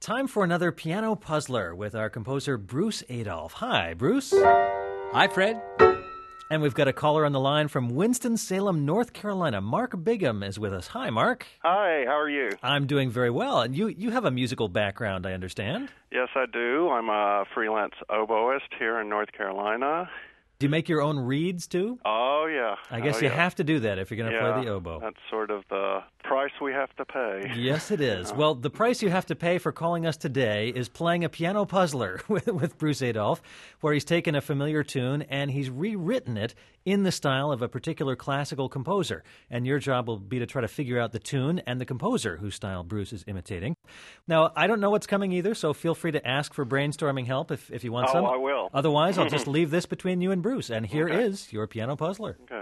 time for another piano puzzler with our composer Bruce Adolphe. Hi, Bruce. Hi, Fred. And we've got a caller on the line from Winston-Salem, North Carolina. Mark Bigham is with us. Hi, Mark. Hi, how are you? I'm doing very well. And you have a musical background, I understand. Yes, I do. I'm a freelance oboist here in North Carolina. Do you make your own reeds, too? Oh, yeah. I guess you have to do that if you're going to play the oboe. That's sort of the price we have to pay. Yes, it is. Well, the price you have to pay for calling us today is playing a piano puzzler with Bruce Adolphe, where he's taken a familiar tune and he's rewritten it in the style of a particular classical composer. And your job will be to try to figure out the tune and the composer whose style Bruce is imitating. Now, I don't know what's coming either, so feel free to ask for brainstorming help if you want some. Oh, I will. Otherwise, I'll just leave this between you and Bruce. And here is your piano puzzler. Okay.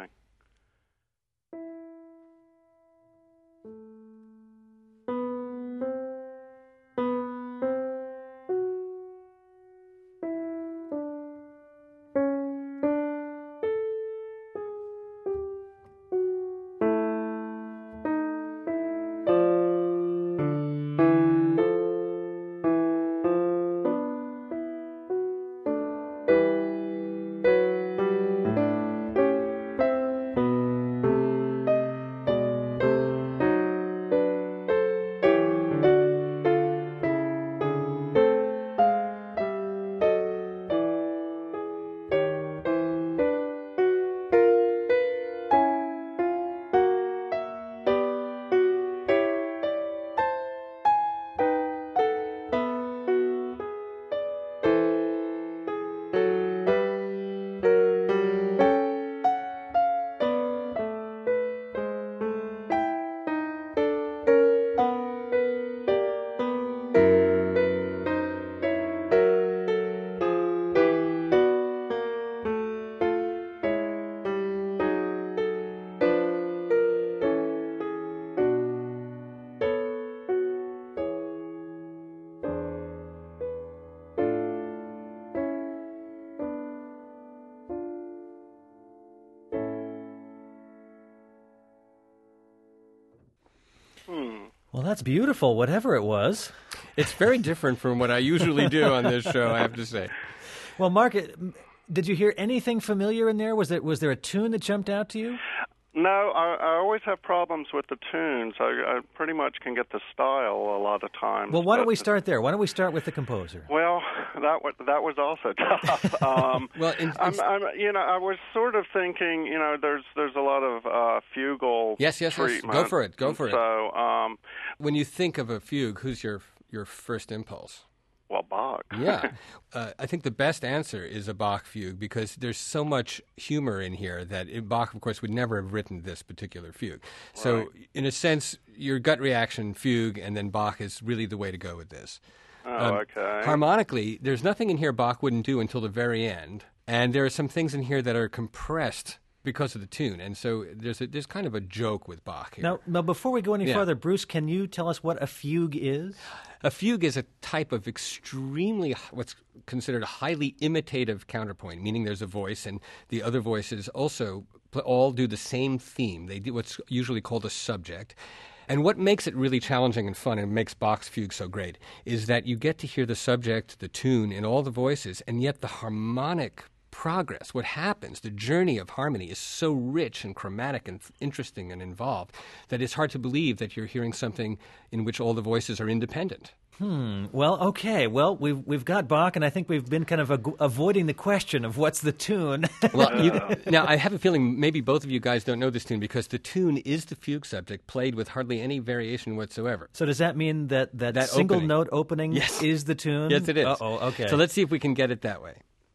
Well, that's beautiful, whatever it was. It's very different from what I usually do on this show, I have to say. Well, Mark, did you hear anything familiar in there? Was there a tune that jumped out to you? No, I always have problems with the tunes. I pretty much can get the style a lot of times. Well, why don't we start there? Why don't we start with the composer? Well, that was also tough. Well, I was sort of thinking, there's a lot of fugal Yes. treatment. Go for it. So, when you think of a fugue, who's your first impulse? well, Bach. Yeah. I think the best answer is a Bach fugue because there's so much humor in here that Bach, of course, would never have written this particular fugue. So, Right. in a sense, your gut reaction, fugue, and then Bach is really the way to go with this. Oh, okay. Harmonically, there's nothing in here Bach wouldn't do until the very end. And there are some things in here that are compressed because of the tune. And so there's kind of a joke with Bach here. Now, before we go any Yeah. further, Bruce, can you tell us what a fugue is? A fugue is a type of extremely, what's considered a highly imitative counterpoint, meaning there's a voice and the other voices also all do the same theme. They do what's usually called a subject. And what makes it really challenging and fun and makes Bach's fugue so great is that you get to hear the subject, the tune, in all the voices, and yet the harmonic progress, what happens, the journey of harmony is so rich and chromatic and interesting and involved that it's hard to believe that you're hearing something in which all the voices are independent. Well, okay. Well, we've got Bach, and I think we've been kind of avoiding the question of what's the tune. Well, now I have a feeling maybe both of you guys don't know this tune because the tune is the fugue subject played with hardly any variation whatsoever. So does that mean that single opening. note opening Yes. is the tune? Yes, it is. Uh-oh, okay. So let's see if we can get it that way.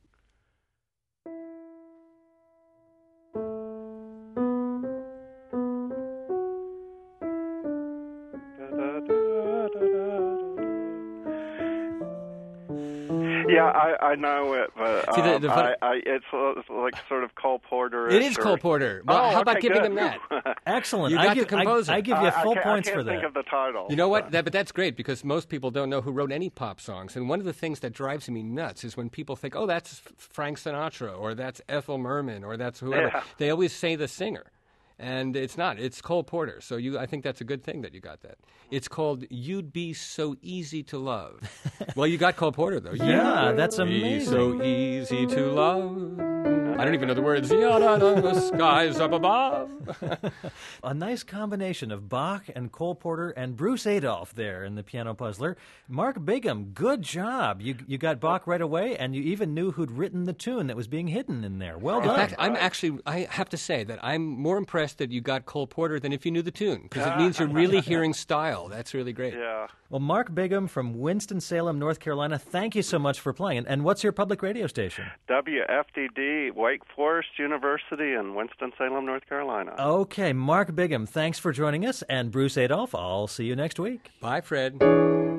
Yeah, I know it, but See, it's like sort of Cole Porter. It is Cole Porter. Well, how about okay, giving good. him that? Excellent. You got the composer. I give you full points I for can't think that. of the title. You know what? But that's great because most people don't know who wrote any pop songs. And one of the things that drives me nuts is when people think, oh, that's Frank Sinatra or that's Ethel Merman or that's whoever. Yeah. They always say the singer. And it's not. It's Cole Porter. So I think that's a good thing that you got that. It's called You'd Be So Easy to Love. Well, you got Cole Porter, though. Yeah, that's Be amazing. so easy to love. I don't even know the words. The skies up above. A nice combination of Bach and Cole Porter and Bruce Adolphe there in the Piano Puzzler. Mark Bigham, good job. You got Bach right away, and you even knew who'd written the tune that was being hidden in there. Well done. In fact, I have to say that I'm more impressed that you got Cole Porter than if you knew the tune, because it means you're really hearing style. That's really great. Yeah. Well, Mark Bigham from Winston-Salem, North Carolina, thank you so much for playing. And what's your public radio station? WFDD, Wake Forest University in Winston-Salem, North Carolina. Okay, Mark Bigham, thanks for joining us. And Bruce Adolphe, I'll see you next week. Bye, Fred.